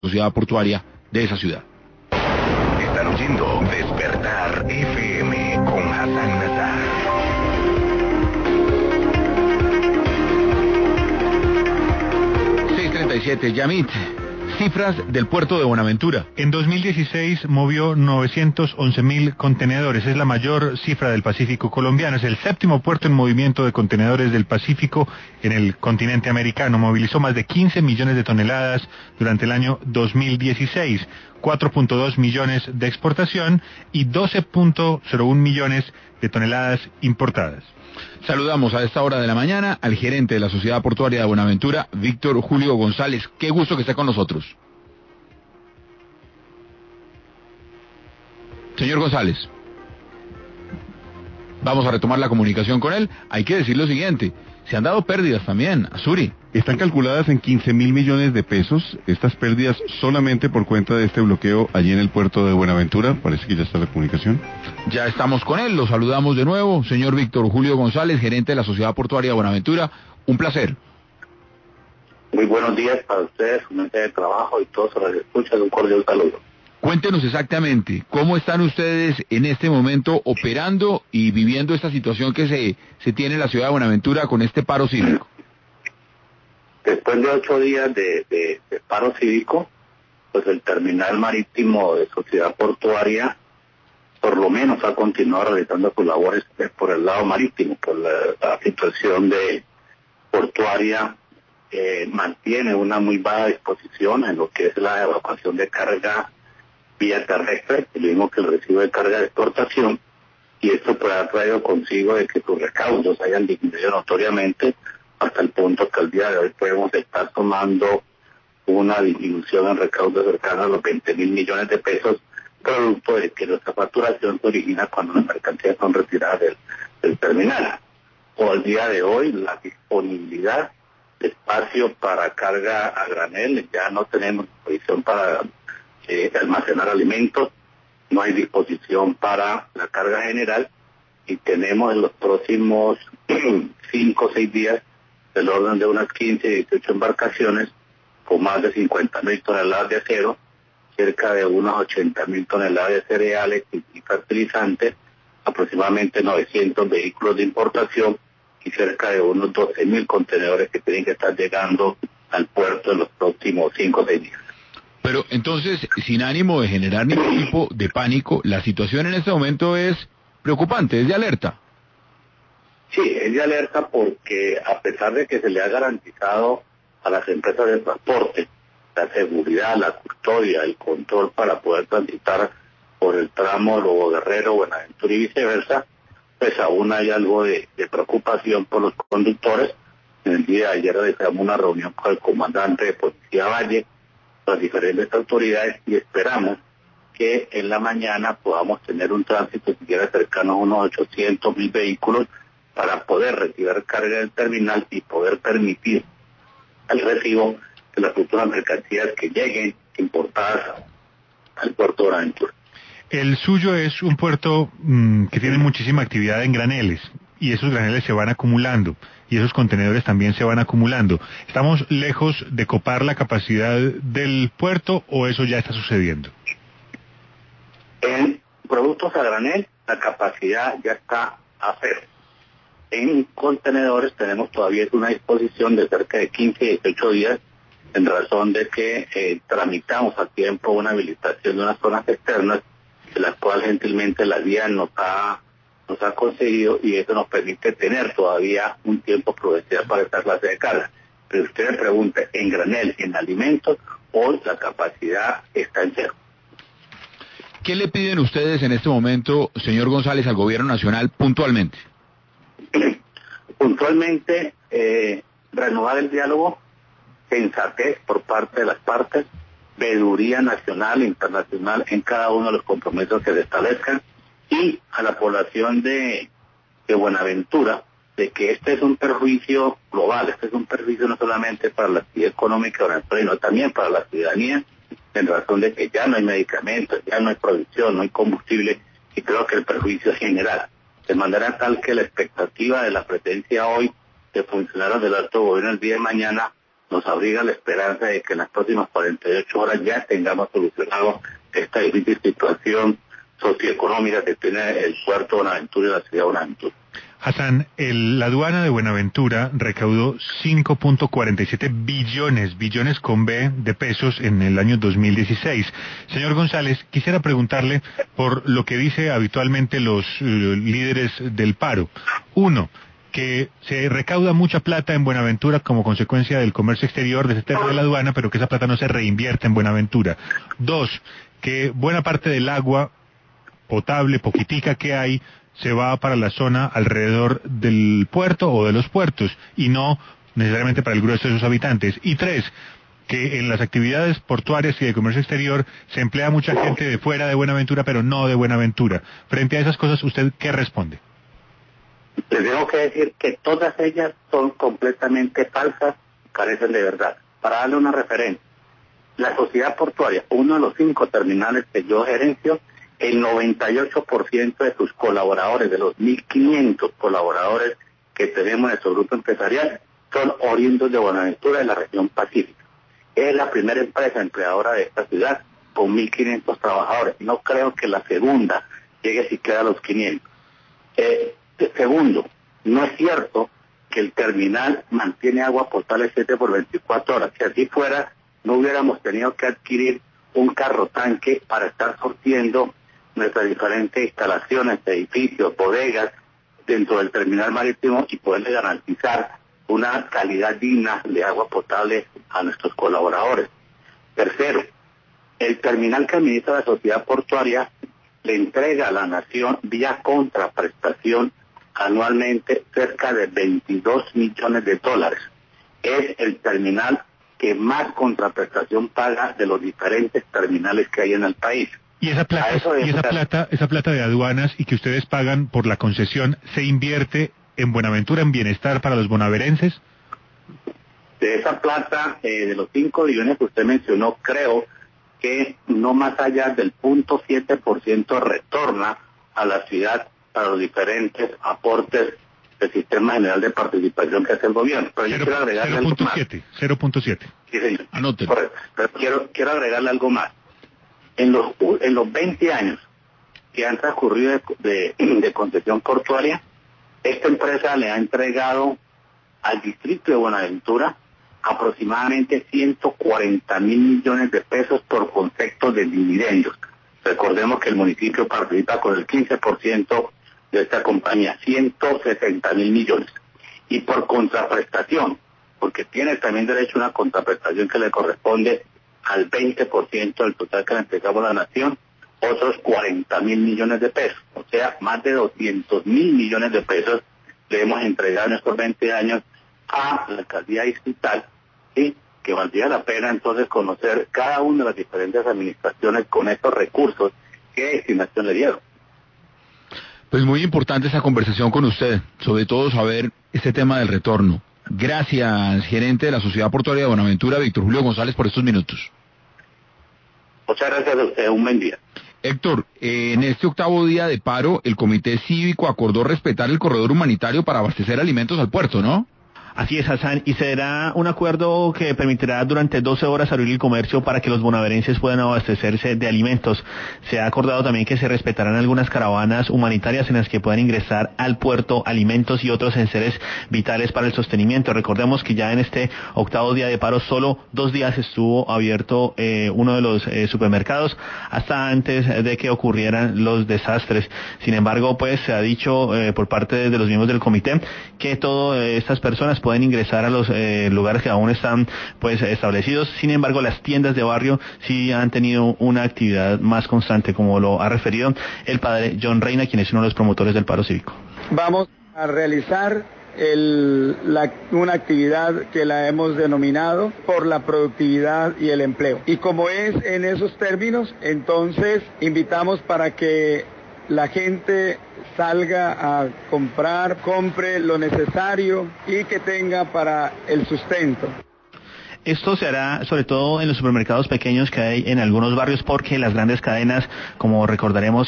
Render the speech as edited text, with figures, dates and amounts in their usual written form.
sociedad portuaria de esa ciudad. Están oyendo Despertar FM con Hassan Nazar. 6:37, Yamit. Cifras del puerto de Buenaventura. En 2016 movió 911.000 contenedores. Es la mayor cifra del Pacífico colombiano. Es el séptimo puerto en movimiento de contenedores del Pacífico en el continente americano. Movilizó más de 15 millones de toneladas durante el año 2016. 4.2 millones de exportación y 12.01 millones de toneladas importadas. Saludamos a esta hora de la mañana al gerente de la Sociedad Portuaria de Buenaventura, Víctor Julio González. Qué gusto que esté con nosotros. Señor González, vamos a retomar la comunicación con él. Hay que decir lo siguiente, se han dado pérdidas también, Azuri. Están calculadas en 15.000 millones de pesos, estas pérdidas solamente por cuenta de este bloqueo allí en el puerto de Buenaventura. Parece que ya está la comunicación. Ya estamos con él, lo saludamos de nuevo, señor Víctor Julio González, gerente de la Sociedad Portuaria de Buenaventura. Un placer. Muy buenos días para ustedes, su mente de trabajo y todos los que escuchan. Un cordial saludo. Cuéntenos exactamente, ¿cómo están ustedes en este momento operando y viviendo esta situación que se tiene en la ciudad de Buenaventura con este paro cívico? Después de 8 días de paro cívico, pues el terminal marítimo de Sociedad Portuaria por lo menos ha continuado realizando sus labores por el lado marítimo, por la situación de portuaria mantiene una muy baja disposición en lo que es la evacuación de carga vía terrestre, lo mismo que el recibo de carga de exportación, y esto pues ha traído consigo de que sus recaudos hayan disminuido notoriamente hasta el punto que al día de hoy podemos estar tomando una disminución en recaudos cercana a los 20.000 millones de pesos, producto de que nuestra facturación se origina cuando las mercancías son retiradas del terminal. O al día de hoy la disponibilidad de espacio para carga a granel, ya no tenemos disposición para almacenar alimentos, no hay disposición para la carga general y tenemos en los próximos 5 o 6 días del orden de unas 15 y 18 embarcaciones con más de 50.000 toneladas de acero, cerca de unas 80.000 toneladas de cereales y fertilizantes, aproximadamente 900 vehículos de importación y cerca de unos 12.000 contenedores que tienen que estar llegando al puerto en los próximos 5 o 6 días. Pero entonces, sin ánimo de generar ningún tipo de pánico, la situación en este momento es preocupante, es de alerta. Sí, es de alerta porque a pesar de que se le ha garantizado a las empresas de transporte la seguridad, la custodia, el control para poder transitar por el tramo Lobo Guerrero, Buenaventura y viceversa, pues aún hay algo de preocupación por los conductores. En el día de ayer realizamos una reunión con el comandante de Policía Valle, las diferentes autoridades, y esperamos que en la mañana podamos tener un tránsito siquiera cercano a unos 800.000 vehículos para poder retirar carga del terminal y poder permitir el recibo de las futuras mercancías que lleguen importadas al puerto de Buenaventura. El suyo es un puerto que tiene muchísima actividad en graneles, y esos graneles se van acumulando, y esos contenedores también se van acumulando. ¿Estamos lejos de copar la capacidad del puerto o eso ya está sucediendo? En productos a granel, la capacidad ya está a cero. En contenedores tenemos todavía una disposición de cerca de 15 y 18 días, en razón de que tramitamos a tiempo una habilitación de unas zonas externas, de las cuales gentilmente la vía nos ha conseguido, y eso nos permite tener todavía un tiempo prudencial para esta clase de carga. Pero usted me pregunta, en granel, en alimentos, hoy la capacidad está en cero. ¿Qué le piden ustedes en este momento, señor González, al gobierno nacional puntualmente? Puntualmente, renovar el diálogo, sensatez por parte de las partes, veeduría nacional e internacional en cada uno de los compromisos que se establezcan, y a la población de Buenaventura, de que este es un perjuicio global, este es un perjuicio no solamente para la actividad económica de Buenaventura, sino también para la ciudadanía, en razón de que ya no hay medicamentos, ya no hay producción, no hay combustible, y creo que el perjuicio es general. De manera tal que la expectativa de la presencia hoy de funcionarios del alto gobierno el día de mañana nos abriga la esperanza de que en las próximas 48 horas ya tengamos solucionado esta difícil situación socioeconómica que tiene el puerto de Buenaventura y la ciudad de Buenaventura. Hassan, la aduana de Buenaventura recaudó 5.47 billones con B de pesos en el año 2016. Señor González, quisiera preguntarle por lo que dice habitualmente los líderes del paro. Uno, que se recauda mucha plata en Buenaventura como consecuencia del comercio exterior de ese tema de la aduana, pero que esa plata no se reinvierte en Buenaventura. Dos, que buena parte del agua potable, poquitica que hay, se va para la zona alrededor del puerto o de los puertos y no necesariamente para el grueso de sus habitantes. Y tres, que en las actividades portuarias y de comercio exterior se emplea mucha gente de fuera de Buenaventura, pero no de Buenaventura. Frente a esas cosas, ¿usted qué responde? Les tengo que decir que todas ellas son completamente falsas, carecen de verdad. Para darle una referencia, la sociedad portuaria, uno de los 5 terminales que yo gerencio, el 98% de sus colaboradores, de los 1.500 colaboradores que tenemos en nuestro grupo empresarial, son oriundos de Buenaventura, de la región Pacífica. Es la primera empresa empleadora de esta ciudad, con 1.500 trabajadores. No creo que la segunda llegue siquiera a los 500. Segundo, no es cierto que el terminal mantiene agua potable 7 por 24 horas. Si así fuera, no hubiéramos tenido que adquirir un carro tanque para estar surtiendo nuestras diferentes instalaciones, edificios, bodegas dentro del terminal marítimo y poderle garantizar una calidad digna de agua potable a nuestros colaboradores. Tercero, el terminal que administra la sociedad portuaria le entrega a la nación vía contraprestación anualmente cerca de $22 millones. Es el terminal que más contraprestación paga de los diferentes terminales que hay en el país. Y esa plata de aduanas y que ustedes pagan por la concesión, ¿se invierte en Buenaventura, en bienestar para los bonaverenses? De esa plata, de los 5 billones que usted mencionó, creo que no más allá del 0.7% retorna a la ciudad para los diferentes aportes del Sistema General de Participación que hace el gobierno. Pero yo quiero agregarle algo más. 0.7. Sí, señor. Anótelo. Correcto. Pero quiero agregarle algo más. En los 20 años que han transcurrido de concesión portuaria, esta empresa le ha entregado al distrito de Buenaventura aproximadamente 140 mil millones de pesos por concepto de dividendos. Recordemos que el municipio participa con el 15% de esta compañía, 170 mil millones. Y por contraprestación, porque tiene también derecho a una contraprestación que le corresponde al 20% del total que le entregamos a la nación, otros 40 mil millones de pesos. O sea, más de 200 mil millones de pesos le hemos entregado en estos 20 años a la alcaldía distrital, ¿sí? Que valdría la pena entonces conocer cada una de las diferentes administraciones con estos recursos, qué destinación le dieron. Pues muy importante esa conversación con usted, sobre todo saber este tema del retorno. Gracias, gerente de la Sociedad Portuaria de Buenaventura, Víctor Julio González, por estos minutos. Muchas gracias a usted, un buen día. Héctor, en este 8º día de paro, el Comité Cívico acordó respetar el corredor humanitario para abastecer alimentos al puerto, ¿no? Así es, Hassan, y será un acuerdo que permitirá durante 12 horas abrir el comercio para que los bonaverenses puedan abastecerse de alimentos. Se ha acordado también que se respetarán algunas caravanas humanitarias en las que puedan ingresar al puerto alimentos y otros enseres vitales para el sostenimiento. Recordemos que ya en este 8º día de paro solo 2 días estuvo abierto uno de los supermercados hasta antes de que ocurrieran los desastres. Sin embargo, pues se ha dicho por parte de los miembros del comité que todas estas personas pueden ingresar a los lugares que aún están pues establecidos. Sin embargo, las tiendas de barrio sí han tenido una actividad más constante, como lo ha referido el padre John Reina, quien es uno de los promotores del paro cívico. Vamos a realizar una actividad que la hemos denominado por la productividad y el empleo. Y como es en esos términos, entonces invitamos para que la gente salga a compre lo necesario y que tenga para el sustento. Esto se hará sobre todo en los supermercados pequeños que hay en algunos barrios, porque las grandes cadenas, como recordaremos,